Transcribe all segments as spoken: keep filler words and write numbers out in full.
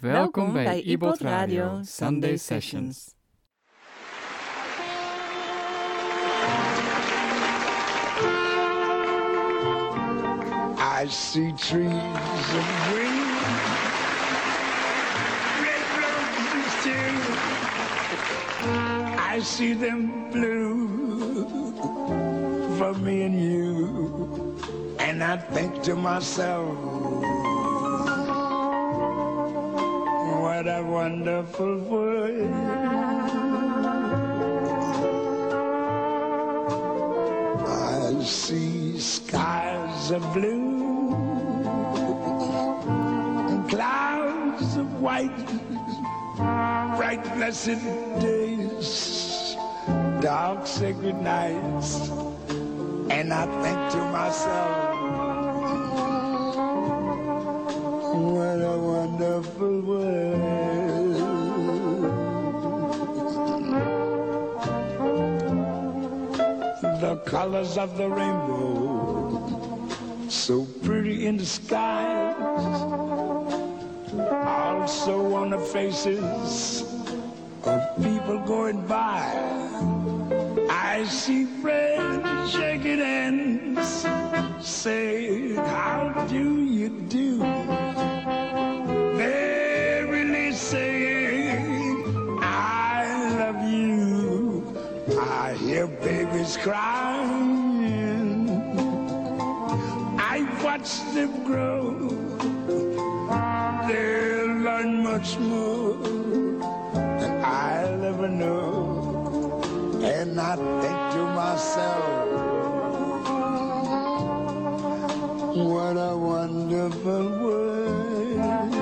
Welkom bij iPod Radio Sunday Sessions. I see trees of green, red roses too. I see them blue for me and you. And I think to myself, what a wonderful world. I see skies of blue and clouds of white, bright blessed days, dark sacred nights. And I think to myself, what a wonderful world. The colors of the rainbow, so pretty in the skies, also on the faces of people going by. I see friends shaking hands, say, how do you do? They're really saying, I love you. I hear babies crying. I watch them grow. They'll learn much more than I'll ever know. And I think to myself, what a wonderful world.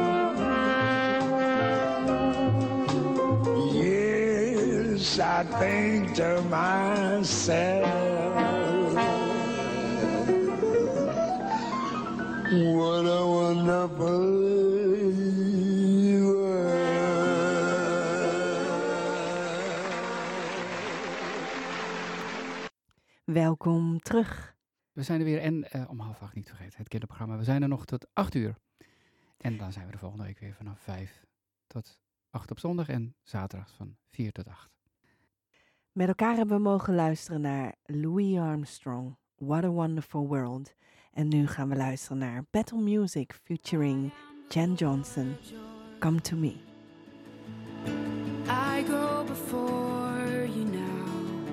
Yes, I think to myself, what a wonderful world. Welkom terug. We zijn er weer en uh, om half acht niet vergeten, het kinderprogramma. We zijn er nog tot acht uur. En dan zijn we de volgende week weer vanaf vijf tot acht op zondag en zaterdag van vier tot acht. Met elkaar hebben we mogen luisteren naar Louis Armstrong, What a Wonderful World. En nu gaan we luisteren naar Battle Music featuring Jen Johnson, Come to Me. I go before you now.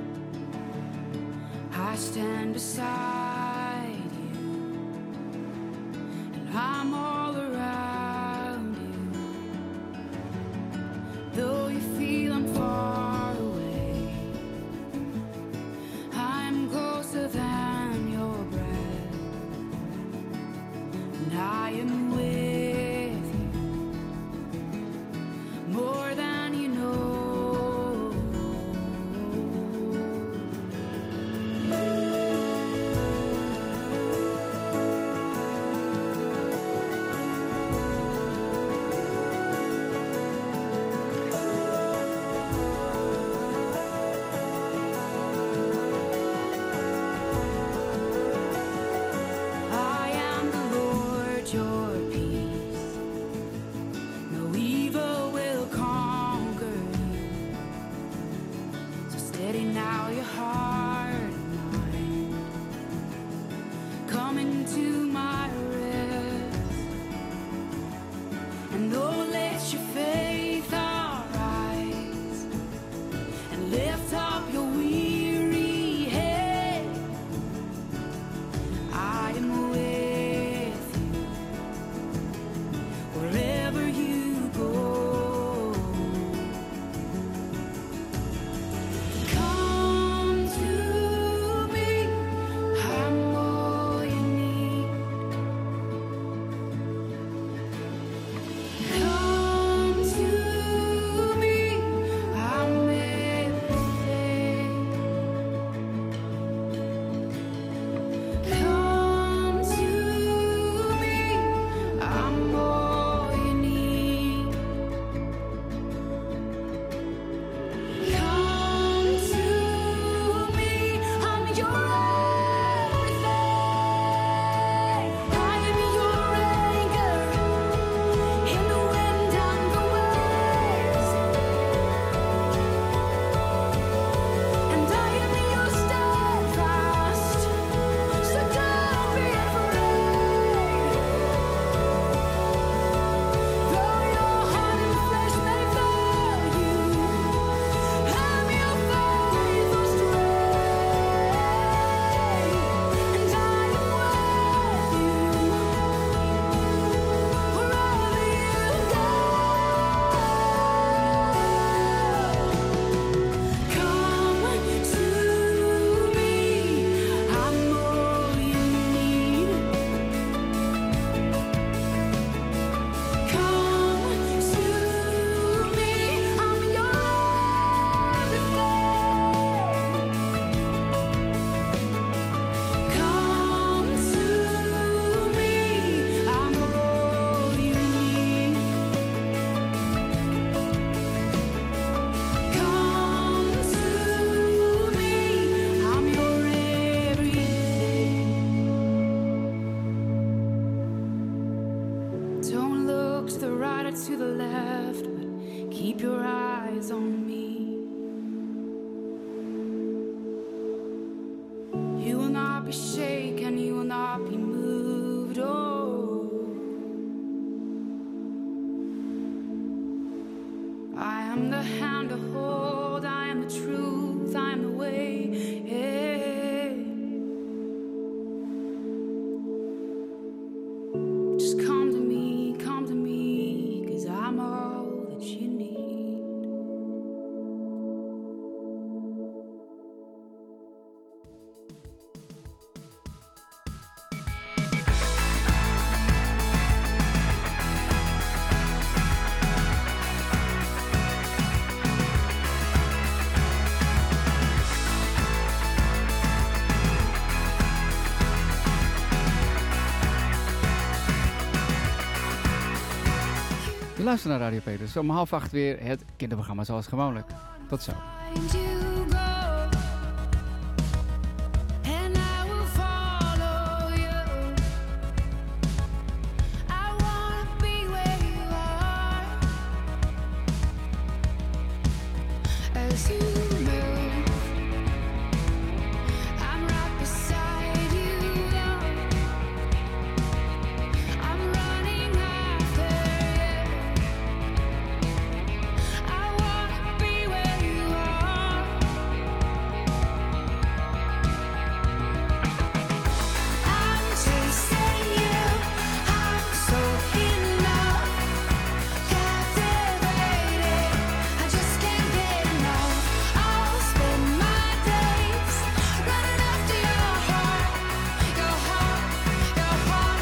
I stand beside you, and I'm all around you. Though you feel I'm far away, I'm closer than your breath, and I am with you more than you know. Come to the left, but keep your eyes on me. You will not be shaken, you will not be moved, oh. I am the hand to hold, I am the truth, I am the way, yeah. Just come to me, come to me, 'cause I'm all that you need. Je luistert naar Radio Petrus. Om half acht weer het kinderprogramma zoals gewoonlijk. Tot zo. Find you go, and I will follow you. I wanna be where you are, as you move. I'm right beside you, love. I'm running after you. I wanna be where you are. I'm chasing you. I'm so in love, captivated. I just can't get enough. I'll spend my days running after your heart, your heart, your heart.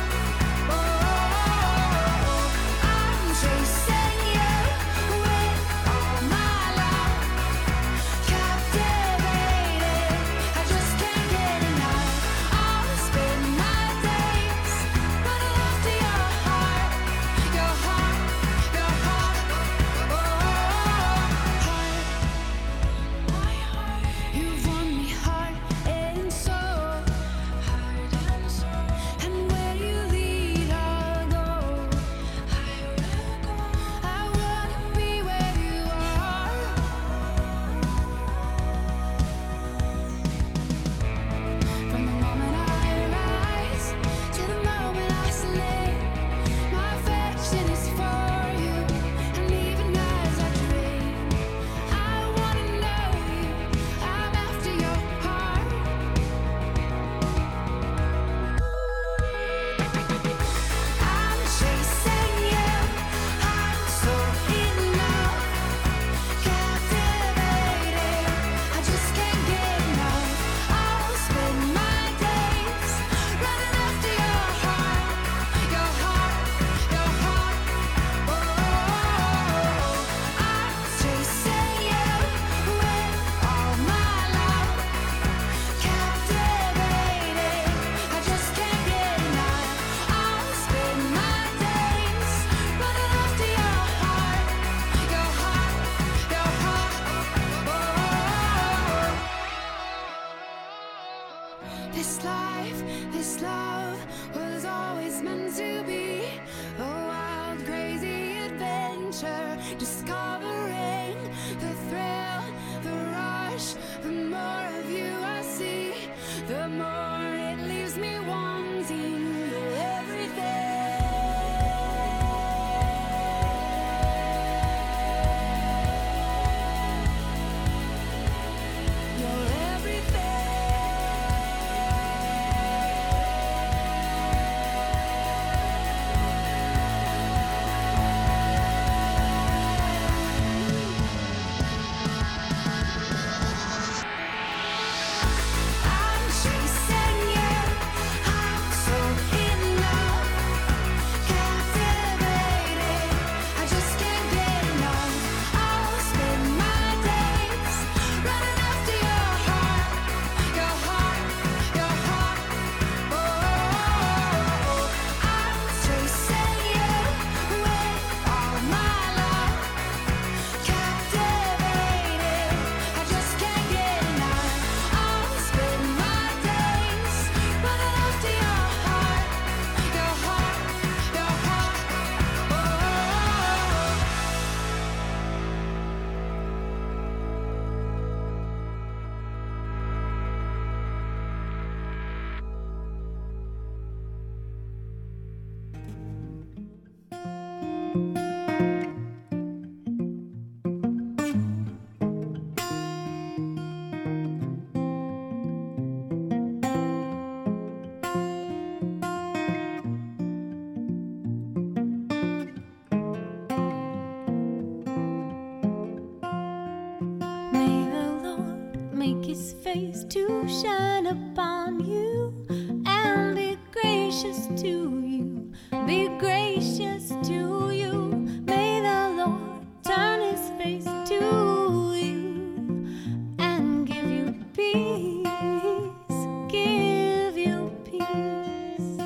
Oh, I'm chasing you with all my love, captivated. I just can't get enough. I'll spend my days running after your heart, your heart, your heart. Oh, heart. You've won me heart and soul, heart and soul. And where you lead, I'll go. I wanna be where you are. From the moment I rise to the moment I sleep, my affection is for you, and even as I dream, I wanna know you. I'm after your heart. I'm chasing you. I'm so in love, captivated. I just can't get enough. I'll spend my days running after your heart, your heart, your heart. Oh, I'm chasing you with all my love, captivated. I just can't get enough. I'll spend my days running after your heart, your heart, your heart. Oh, this life, this love was always meant to be a wild, crazy adventure, discovering the thrill, the rush. The more of you I see, the more it leaves me wanting your everything. Your everything. I'm chasing face to shine upon you and be gracious to you, be gracious to you. May the Lord turn his face to you and give you peace, give you peace.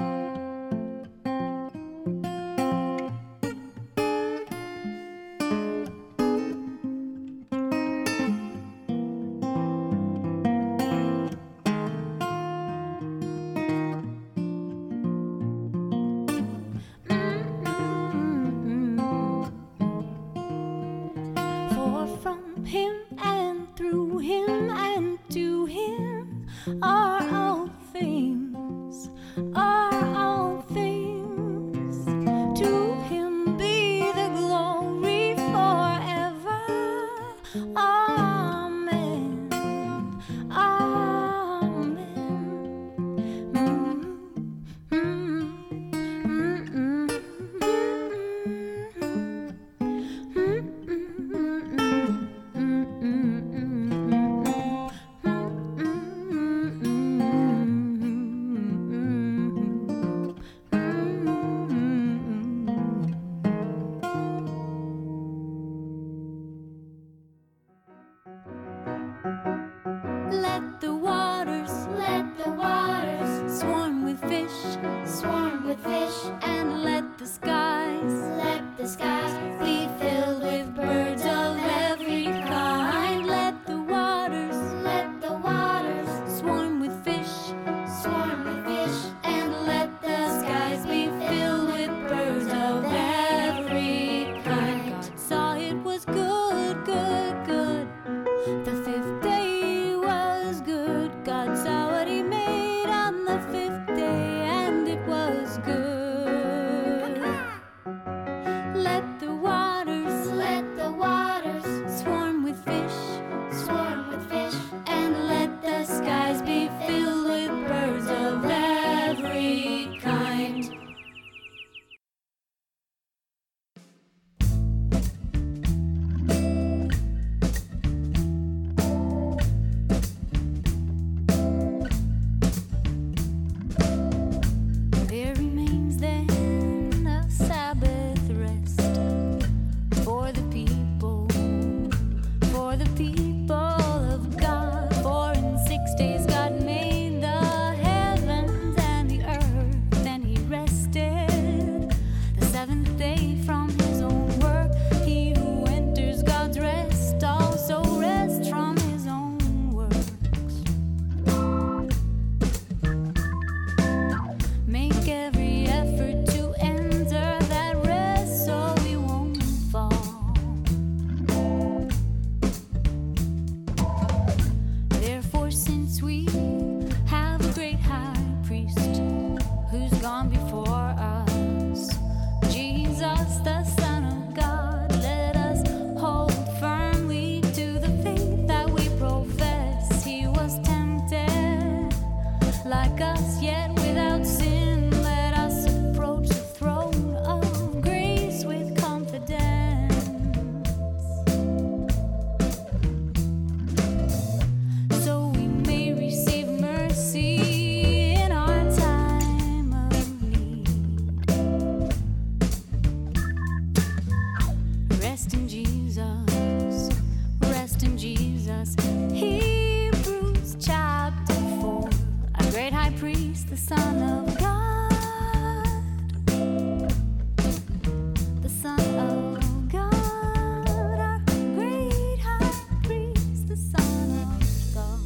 For from him and through him and to him are all things, are all things. To him be the glory forever. Amen, amen. Mm, mm, mm, Let the waters, let the waters swarm with fish, swarm with fish, and let the skies, let the skies be filled with birds of every kind. Let the waters, let the waters swarm with fish, swarm with fish, and let the skies be filled with birds of every kind. God saw it was good, good, good. The fifth day was good. God saw what he made on the fifth day, and it was good. Let the waters, let the waters swarm with fish, swarm with fish, and let the skies be filled with birds of every kind. There remains then a Sabbath rest for the people, for the people of God. For in six days God made the heavens and the earth, and he rested the seventh day from his own work. He who enters God's rest also rests from his own works. Make every effort to enter that rest so we won't fall. Therefore, since we have a great high priest who's gone before us, Jesus, the Son of God, let us hold firmly to the faith that we profess. He was tempted like us, yet without sin. Let us approach the throne of grace with confidence, so we may receive mercy in our time of need. Rest in Jesus, rest in Jesus. Hebrews chapter four. Our great high priest, the Son of God, the Son of God, our great high priest, the Son of God.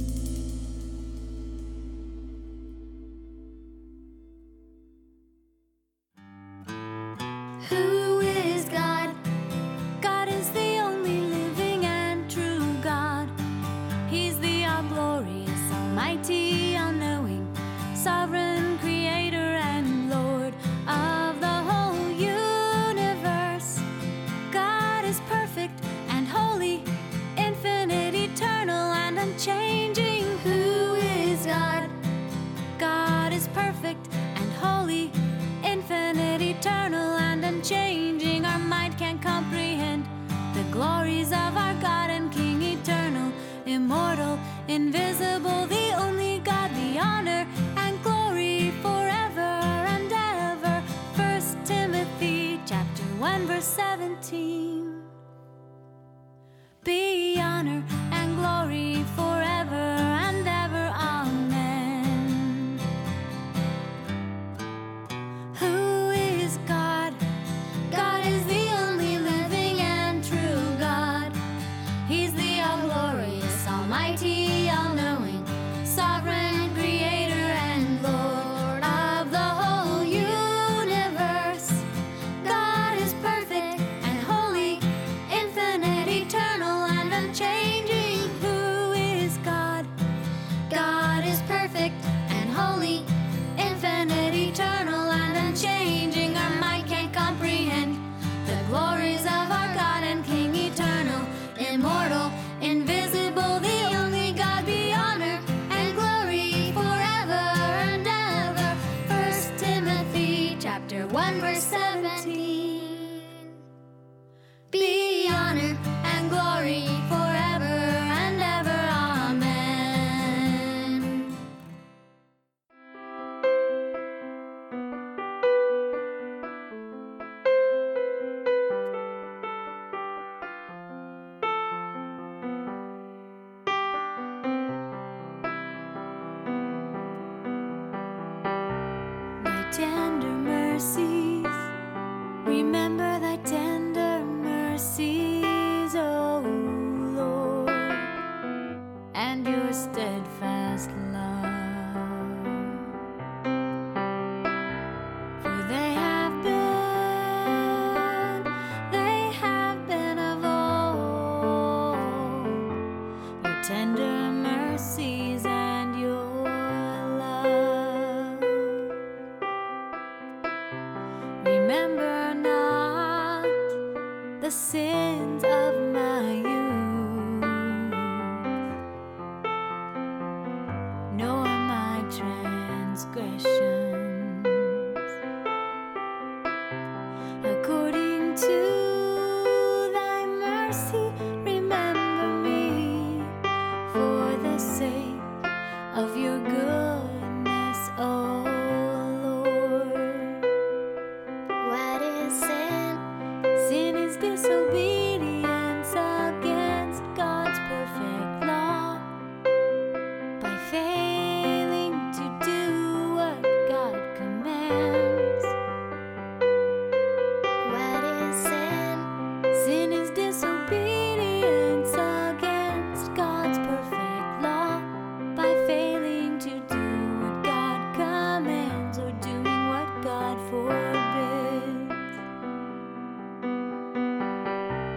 Who is God? God is the only living and true God. He's the all-glorious, almighty, all-knowing, sovereign creator and Lord of the whole universe. God is perfect and holy, infinite, eternal, and unchanging. Who is God? God is perfect and holy, infinite, eternal, and unchanging. Our mind can't comprehend the glories of our God and King eternal. immortal, invisible, the only God, the honor and glory forever and ever. First Timothy chapter one verse seventeen. Be honor and glory forever and ever. Amen. Who is God? God is the only living and true God. He's the all-glorious, almighty, all-knowing, sovereign creator and Lord of the whole universe. God is perfect and holy, infinite, eternal, and unchanging. Who is God? God is perfect and holy, infinite, eternal, and unchanging. Our mind can't comprehend the glories of our God and King, eternal, immortal, invisible, the only God, be honor and glory forever and ever. First Timothy chapter one verse seventeen. Be honor and glory forever and ever. Amen. Thy tender mercies, remember thy tender mercies, O Lord, and your steadfast love. For they have been, they have been of old, your tender mercies and your love. Remember not the sins of my youth, nor my transgressions. According to thy mercy, remember me for the sake of your goodness, O Lord. What is sin? Sin is disobedience against God's perfect law, by failing to do what God commands. What is sin? Sin is disobedience against God's perfect law, by failing to do what God commands or doing what God forbids.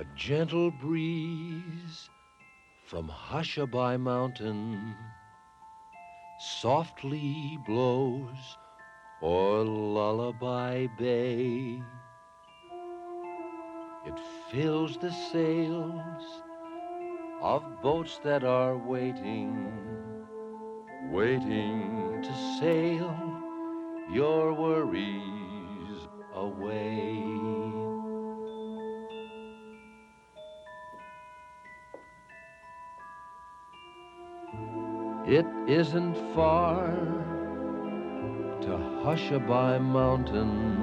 A gentle breeze from Hushabye Mountain softly blows o'er Lullaby Bay. It fills the sails of boats that are waiting, waiting to sail your worries away. It isn't far to Hushabye Mountain,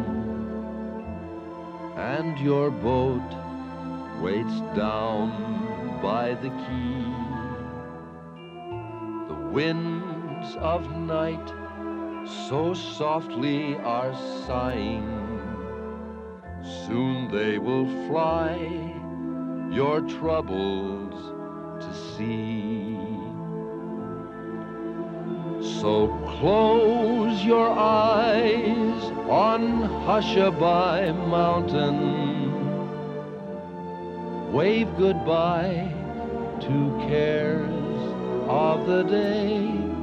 and your boat waits down by the quay. The winds of night so softly are sighing, soon they will fly your troubles to sea. So close your eyes on Hushabye Mountain, wave goodbye to cares of the day,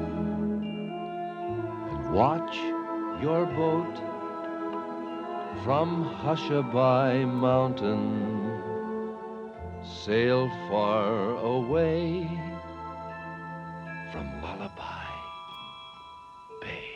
and watch your boat from Hushabye Mountain sail far away from Lullaby Bay.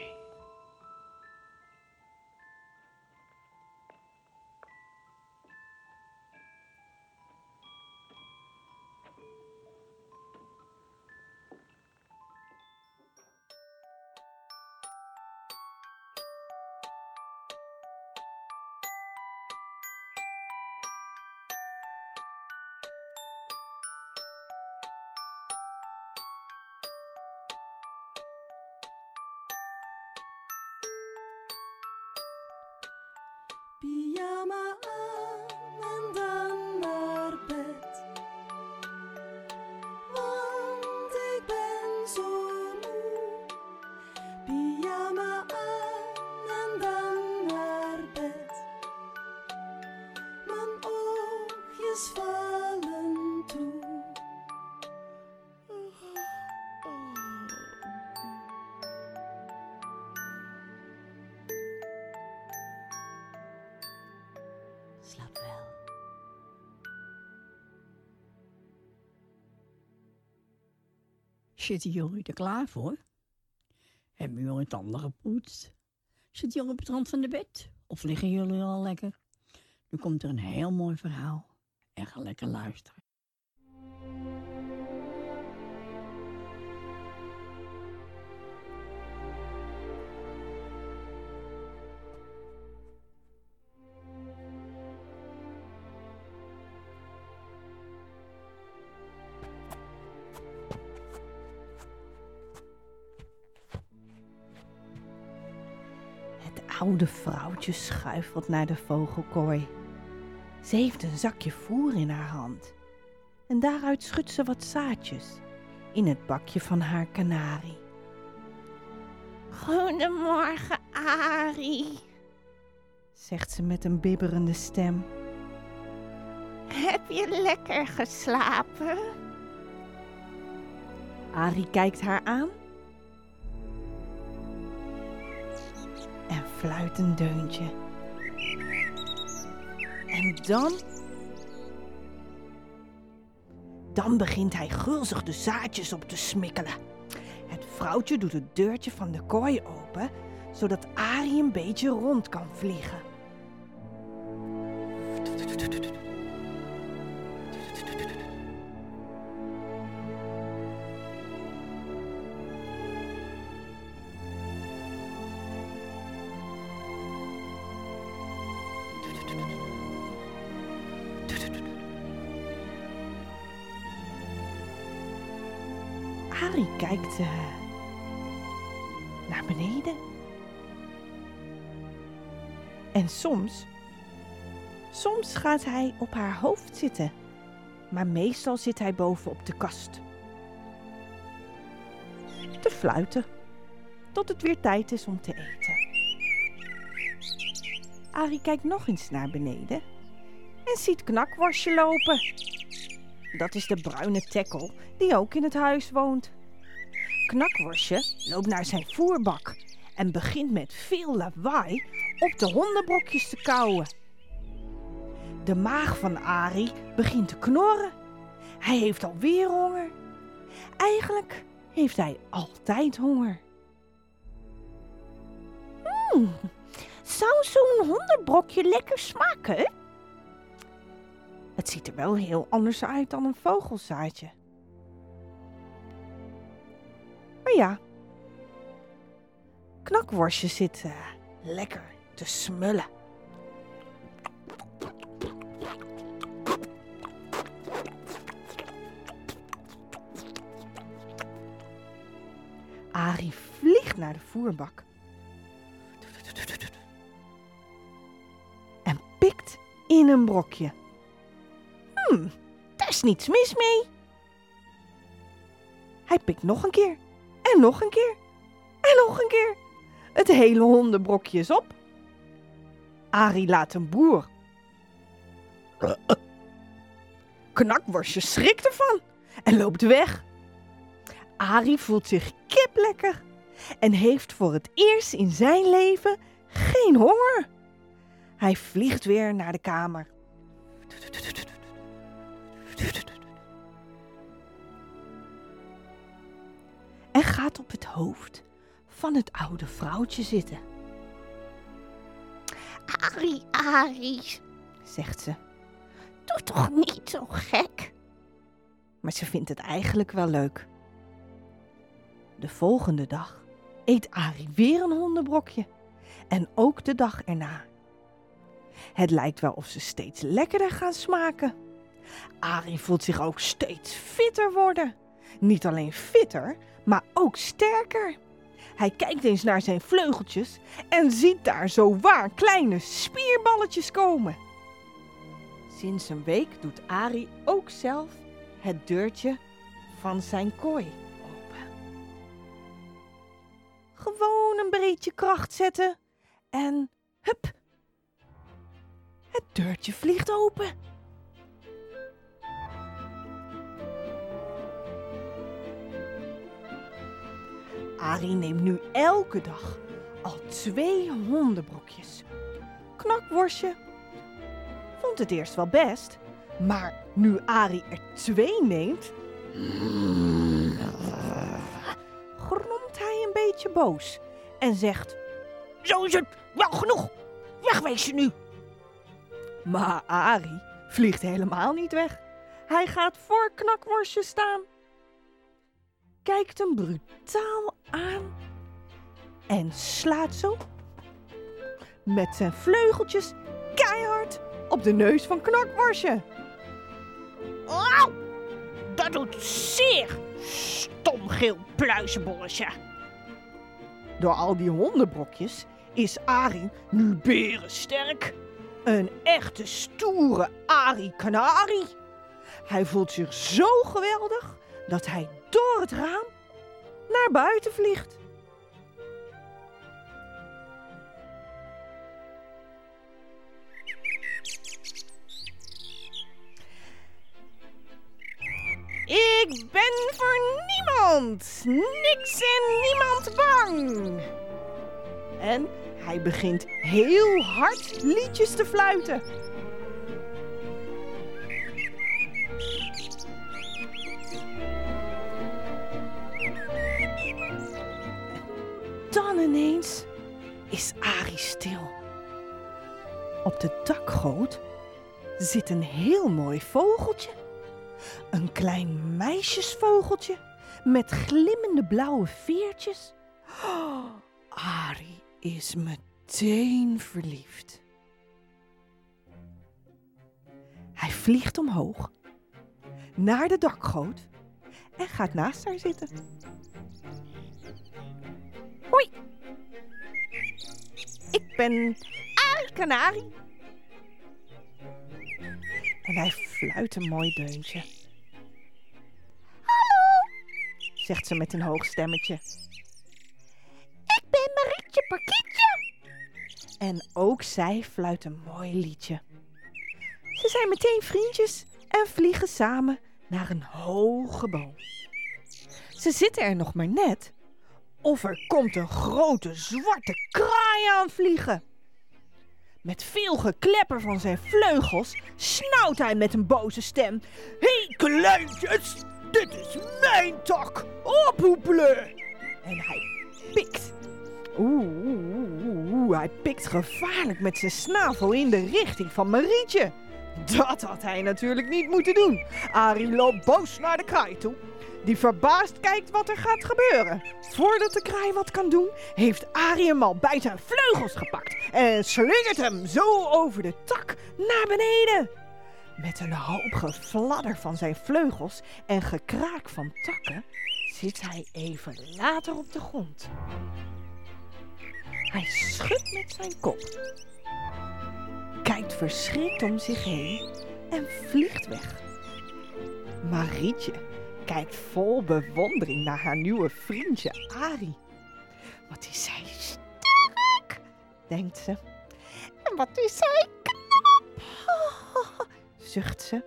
Pyjama aan en dan naar bed, want ik ben zo moe. Pyjama aan en dan naar bed, mijn oogjes vallen toe. Slaap wel. Zitten jullie er klaar voor? Hebben jullie tanden gepoetst? Zitten jullie op het rand van de bed? Of liggen jullie al lekker? Nu komt er een heel mooi verhaal. En ga lekker luisteren. Het oude vrouwtje schuifelt naar de vogelkooi. Ze heeft een zakje voer in haar hand. En daaruit schudt ze wat zaadjes in het bakje van haar kanarie. Goedemorgen, Arie, zegt ze met een bibberende stem. Heb je lekker geslapen? Arie kijkt haar aan en fluit een deuntje. En dan... Dan begint hij gulzig de zaadjes op te smikkelen. Het vrouwtje doet het deurtje van de kooi open, zodat Arie een beetje rond kan vliegen. Arie kijkt uh, naar beneden. En soms, soms gaat hij op haar hoofd zitten. Maar meestal zit hij boven op de kast. Te fluiten, tot het weer tijd is om te eten. Arie kijkt nog eens naar beneden. en ziet Knakworstje lopen. Dat is de bruine tekkel die ook in het huis woont. Knakworstje loopt naar zijn voerbak en begint met veel lawaai op de hondenbrokjes te kauwen. De maag van Arie begint te knorren. Hij heeft alweer honger. Eigenlijk heeft hij altijd honger. Hmm, zou zo'n hondenbrokje lekker smaken? Het ziet er wel heel anders uit dan een vogelzaadje. Maar ja, Knakworstje zit uh, lekker te smullen. Arie vliegt naar de voerbak en pikt in een brokje. Hm, daar is niets mis mee. Hij pikt nog een keer en nog een keer en nog een keer. Het hele hondenbrokje is op. Arie laat een boer. Knakworstje schrikt ervan en loopt weg. Arie voelt zich kiplekker en heeft voor het eerst in zijn leven geen honger. Hij vliegt weer naar de kamer. En gaat op het hoofd van het oude vrouwtje zitten. Arie, Arie, zegt ze. doe toch niet zo gek. Maar ze vindt het eigenlijk wel leuk. De volgende dag eet Arie weer een hondenbrokje. En ook de dag erna. Het lijkt wel of ze steeds lekkerder gaan smaken. Arie voelt zich ook steeds fitter worden. Niet alleen fitter, maar ook sterker. Hij kijkt eens naar zijn vleugeltjes en ziet daar zowaar kleine spierballetjes komen. Sinds een week doet Arie ook zelf het deurtje van zijn kooi open. Gewoon een beetje kracht zetten en hup, het deurtje vliegt open. Arie neemt nu elke dag al twee hondenbrokjes. Knakworstje vond het eerst wel best, maar nu Arie er twee neemt, gromt hij een beetje boos en zegt: Zo is het, wel genoeg. Wegwezen nu. Maar Arie vliegt helemaal niet weg. Hij gaat voor Knakworstje staan, kijkt hem brutaal aan en slaat zo met zijn vleugeltjes keihard op de neus van Knakworstje. Auw, dat doet zeer, stom geel pluizenbolletje. Door al die hondenbrokjes is Arie nu berensterk. Een echte stoere Arie Kanarie. Hij voelt zich zo geweldig dat hij door het raam naar buiten vliegt. Ik ben voor niemand, niks en niemand bang. En hij begint heel hard liedjes te fluiten. Dan ineens is Arie stil. Op de dakgoot zit een heel mooi vogeltje. Een klein meisjesvogeltje met glimmende blauwe veertjes. Oh, Arie is meteen verliefd. Hij vliegt omhoog naar de dakgoot en gaat naast haar zitten. Hoi, ik ben Arie Kanarie. En hij fluit een mooi deuntje. Hallo, zegt ze met een hoog stemmetje. ik ben Marietje Parkietje. En ook zij fluit een mooi liedje. Ze zijn meteen vriendjes en vliegen samen naar een hoge boom. Ze zitten er nog maar net of er komt een grote zwarte kraai aanvliegen. Met veel geklepper van zijn vleugels snauwt hij met een boze stem: "Hé hey, kleintjes, dit is mijn tak, ophoepelen!" En hij pikt. Oeh, oeh, oeh, oeh, hij pikt gevaarlijk met zijn snavel in de richting van Marietje. Dat had hij natuurlijk niet moeten doen. Arie loopt boos naar de kraai toe, die verbaasd kijkt wat er gaat gebeuren. Voordat de kraai wat kan doen, heeft Arie hem al bij zijn vleugels gepakt en slingert hem zo over de tak naar beneden. Met een hoop gefladder van zijn vleugels en gekraak van takken zit hij even later op de grond. Hij schudt met zijn kop, kijkt verschrikt om zich heen en vliegt weg. Marietje kijkt vol bewondering naar haar nieuwe vriendje Arie. Wat is hij sterk, denkt ze. En wat is hij knap, zucht ze.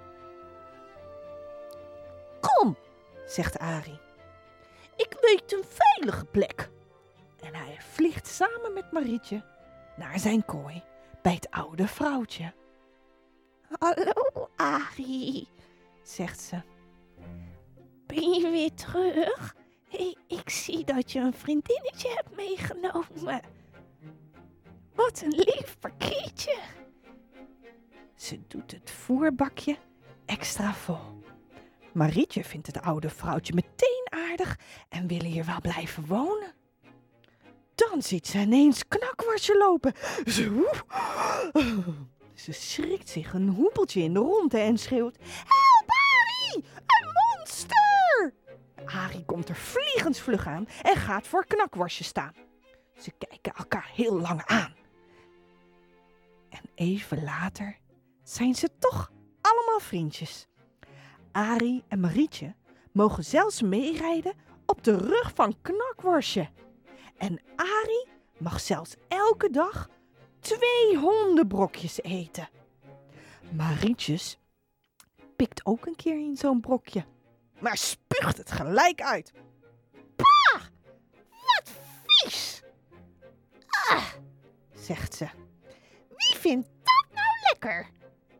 Kom, zegt Arie. Ik weet een veilige plek. En hij vliegt samen met Marietje naar zijn kooi bij het oude vrouwtje. Hallo Arie, zegt ze. Ben je weer terug? Hey, ik zie dat je een vriendinnetje hebt meegenomen. Wat een lief pakketje. Ze doet het voerbakje extra vol. Marietje vindt het oude vrouwtje meteen aardig en wil hier wel blijven wonen. Dan ziet ze ineens Knakworstje lopen. Ze, ze schrikt zich een hoepeltje in de ronde en schreeuwt: "Help, Arie! Een monster!" Arie komt er vliegensvlug aan en gaat voor Knakworstje staan. Ze kijken elkaar heel lang aan. En even later zijn ze toch allemaal vriendjes. Arie en Marietje mogen zelfs meerijden op de rug van Knakworstje. En Arie mag zelfs elke dag twee hondenbrokjes eten. Marietjes pikt ook een keer in zo'n brokje, maar spuugt het gelijk uit. Pah, wat vies! Ah, zegt ze. Wie vindt dat nou lekker?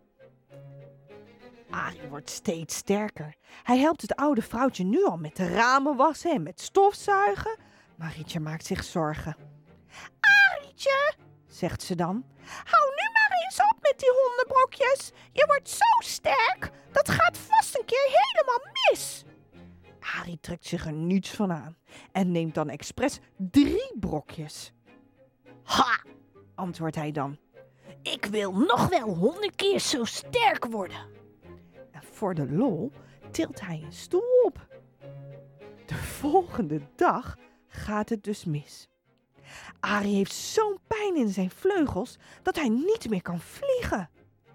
Arie wordt steeds sterker. Hij helpt het oude vrouwtje nu al met de ramen wassen en met stofzuigen. Marietje maakt zich zorgen. Arietje, zegt ze dan, hou nu maar eens op met die hondenbrokjes. Je wordt zo sterk, dat gaat vast een keer helemaal mis. Arie trekt zich er niets van aan en neemt dan expres drie brokjes. Ha, antwoordt hij dan. Ik wil nog wel honderd keer zo sterk worden. En voor de lol tilt hij een stoel op. De volgende dag gaat het dus mis. Arie heeft zo'n pijn in zijn vleugels dat hij niet meer kan vliegen.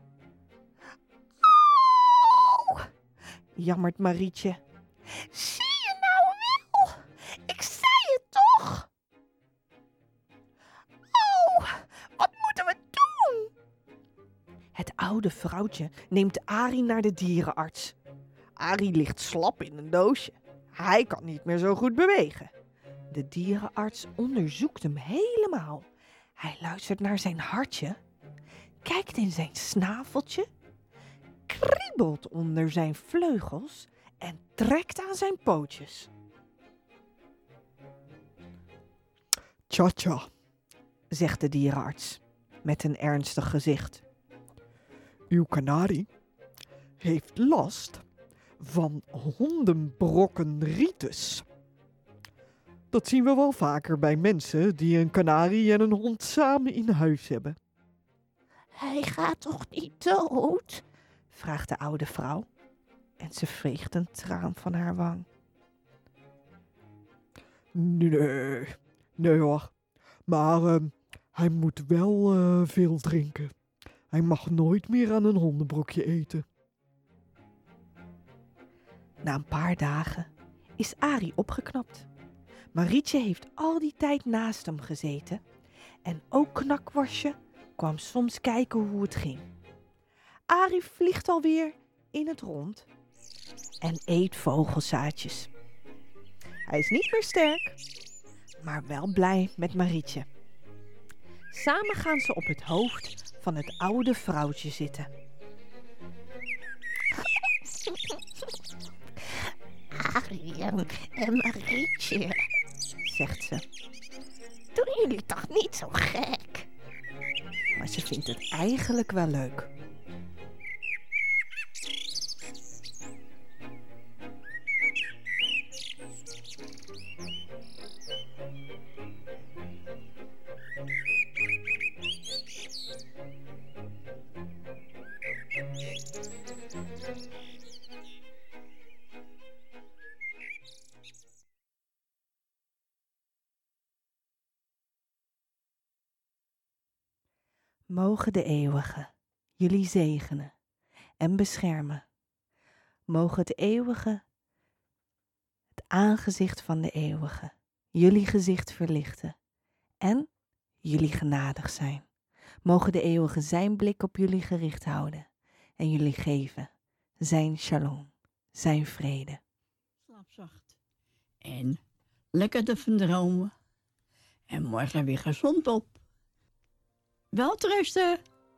Oh, jammert Marietje. Zie je nou wel? Ik zei het toch? Oh, wat moeten we doen? Het oude vrouwtje neemt Arie naar de dierenarts. Arie ligt slap in een doosje. Hij kan niet meer zo goed bewegen. De dierenarts onderzoekt hem helemaal. Hij luistert naar zijn hartje, kijkt in zijn snaveltje, kriebelt onder zijn vleugels en trekt aan zijn pootjes. Tja, tja, zegt de dierenarts met een ernstig gezicht. Uw kanarie heeft last van hondenbrokkenritis. Dat zien we wel vaker bij mensen die een kanarie en een hond samen in huis hebben. Hij gaat toch niet dood? Vraagt de oude vrouw en ze veegt een traan van haar wang. Nee, nee hoor. Maar uh, hij moet wel uh, veel drinken. Hij mag nooit meer aan een hondenbrokje eten. Na een paar dagen is Arie opgeknapt. Marietje heeft al die tijd naast hem gezeten en ook Knakworstje kwam soms kijken hoe het ging. Arie vliegt alweer in het rond en eet vogelzaadjes. Hij is niet meer sterk, maar wel blij met Marietje. Samen gaan ze op het hoofd van het oude vrouwtje zitten. Arie en, en Marietje, Zegt ze. doen jullie toch niet zo gek? Maar ze vindt het eigenlijk wel leuk. Mogen de eeuwige jullie zegenen en beschermen. Mogen het eeuwige, het aangezicht van de eeuwige, jullie gezicht verlichten en jullie genadig zijn. Mogen de eeuwige zijn blik op jullie gericht houden en jullie geven zijn shalom, zijn vrede. Slaap zacht. En lekker te dromen. En morgen weer gezond op. Welterusten.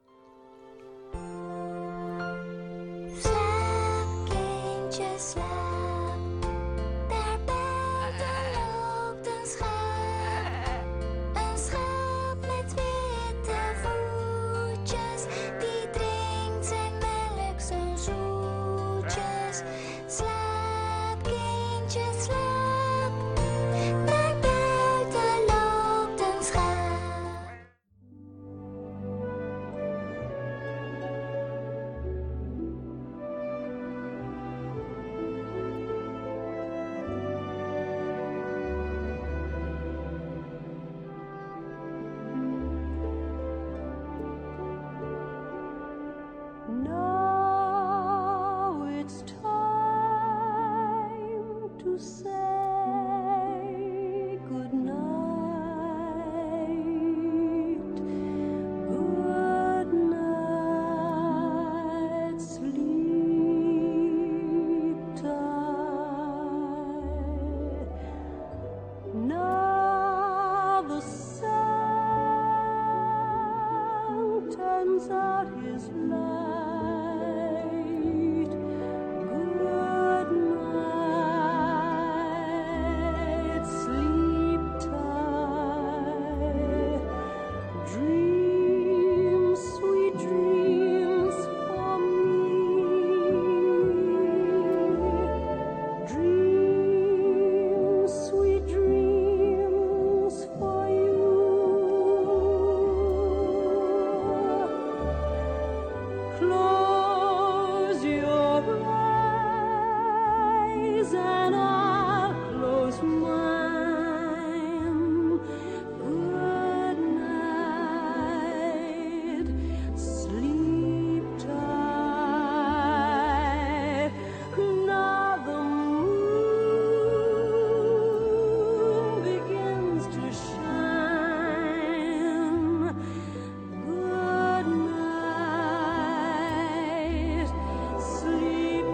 Slaap, kindje, slaap. Daar buiten loopt een schaap. Een schaap met witte voetjes. Die drinkt zijn melk zo zoetjes. Slaap, kindje, slaap. Daar buiten loopt een schaap. Now it's time to say good night. Good night, sleep tight. Now the sun turns out his light. Good night, sleep tight. Dream sweet dreams for me. Dream sweet dreams for you. Close your eyes and I'll close mine. Good night, sleep tight. Now the moon begins to shine. Good night, sleep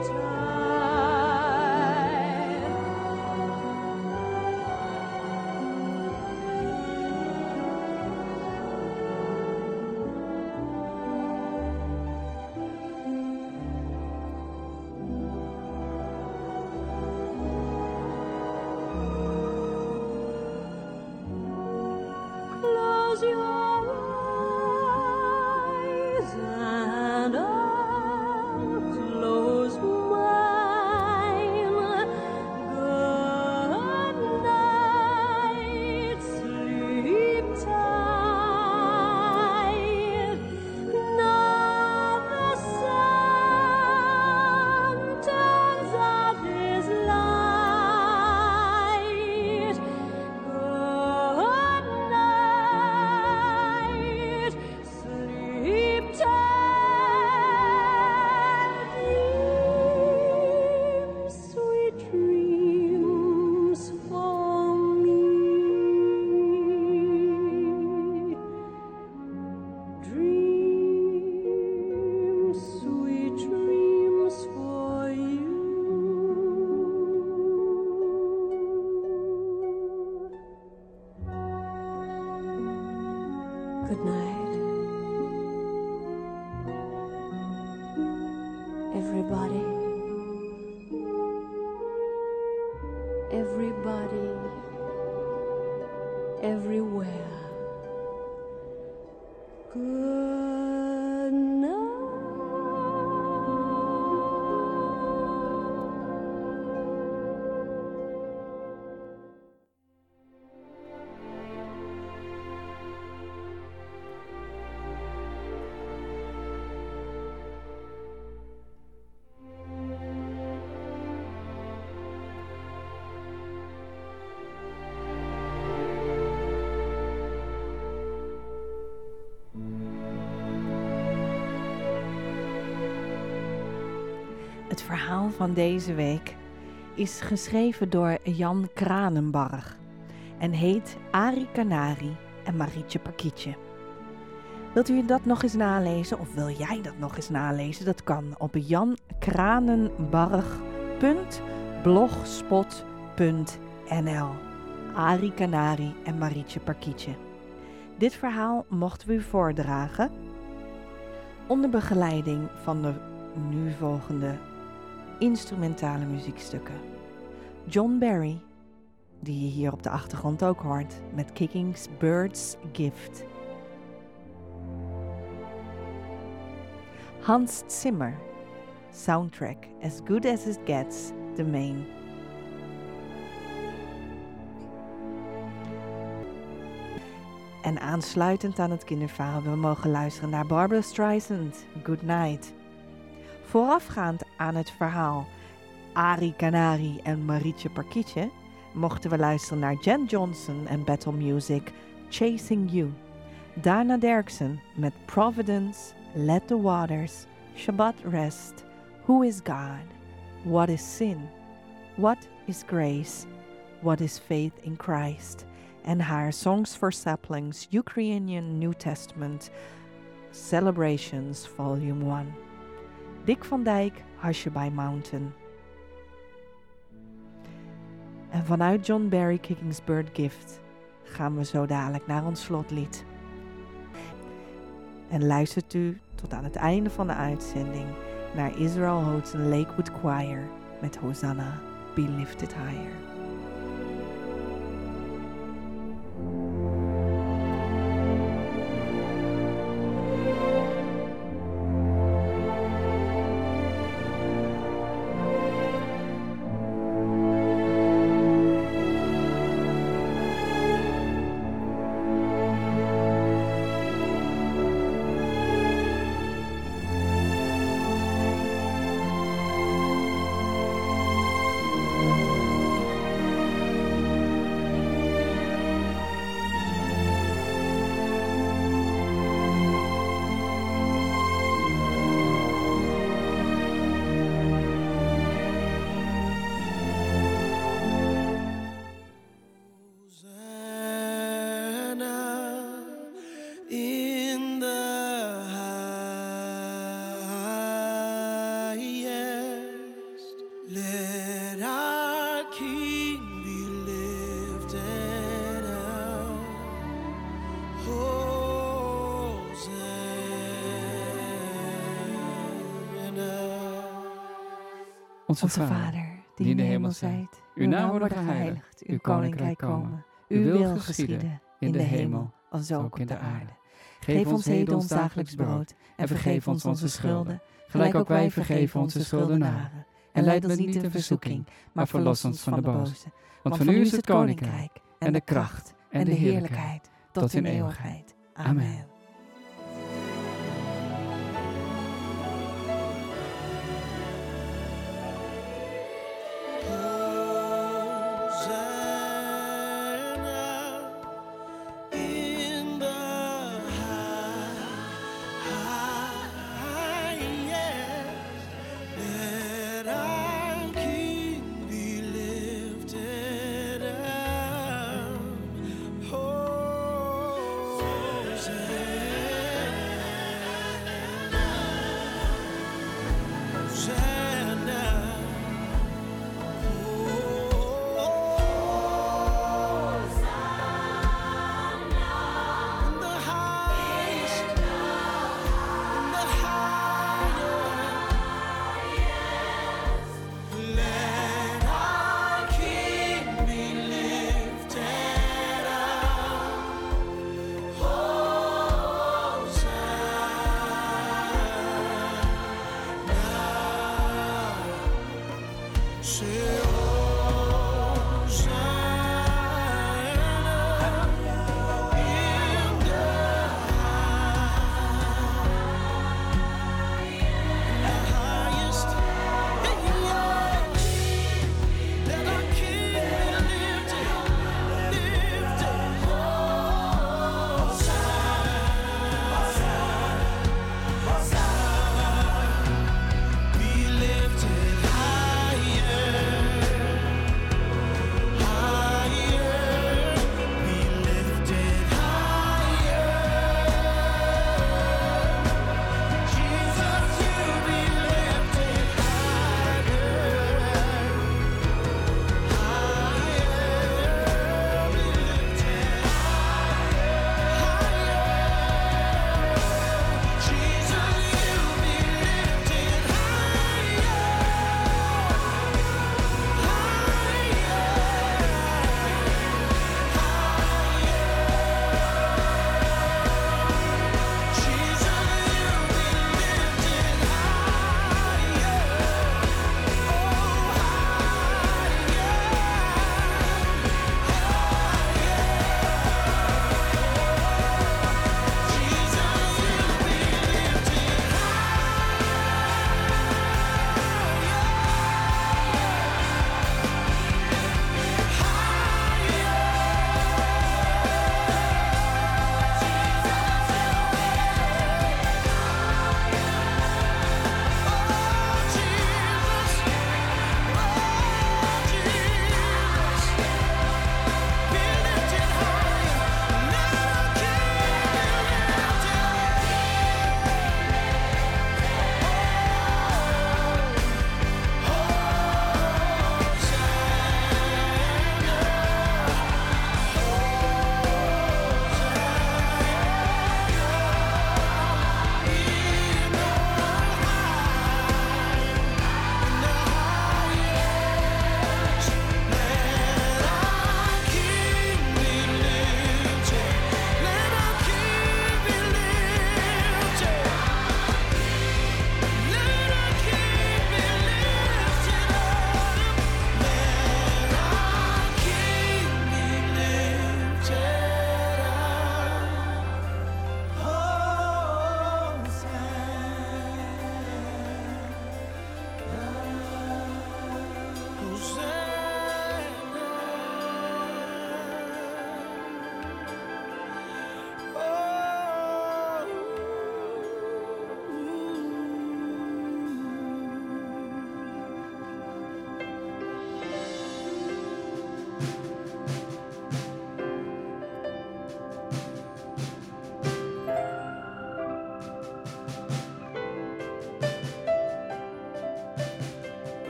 Close your eyes and I'll close mine. Good night, sleep tight. Now the sun turns out his light. Good night. Good night. Everybody. Everybody. Everywhere. Good night. Het verhaal van deze week is geschreven door Jan Kranenbarg en heet Arie Canari en Marietje Parkietje. Wilt u dat nog eens nalezen of wil jij dat nog eens nalezen? Dat kan op jankranenbarg punt blogspot punt n l. Arie Canari en Marietje Parkietje. Dit verhaal mochten we u voordragen onder begeleiding van de nu volgende instrumentale muziekstukken. John Barry, die je hier op de achtergrond ook hoort, met Kicking Birds Gift. Hans Zimmer, soundtrack As Good As It Gets, the main. En aansluitend aan het kinderverhaal hebben we mogen luisteren naar Barbra Streisand, Good Night. Voorafgaand aan het verhaal Arie Canari en Marietje Parkietje mochten we luisteren naar Jen Johnson en Battle Music, Chasing You. Dana Derksen met Providence, Let the Waters, Shabbat Rest, Who is God, What is Sin, What is Grace, What is Faith in Christ. En haar Songs for Saplings, Ukrainian New Testament, Celebrations Volume one. Dick van Dijk, Hushabye Mountain. En vanuit John Barry Kicking's Bird Gift gaan we zo dadelijk naar ons slotlied. En luistert u tot aan het einde van de uitzending naar Israel Houghton Lakewood Choir met Hosanna, Be Lifted Higher. Onze, Onze Vader, die in de hemel zijt, uw naam worden geheiligd, uw koninkrijk komen, uw wil geschieden, in de hemel, als ook op de aarde. Geef ons heden ons dagelijks brood, en vergeef ons onze schulden, gelijk ook wij vergeven onze schuldenaren. En leid ons niet in verzoeking, maar verlos ons van de boze. Want van u is het koninkrijk, en de kracht, en de heerlijkheid, tot in eeuwigheid. Amen.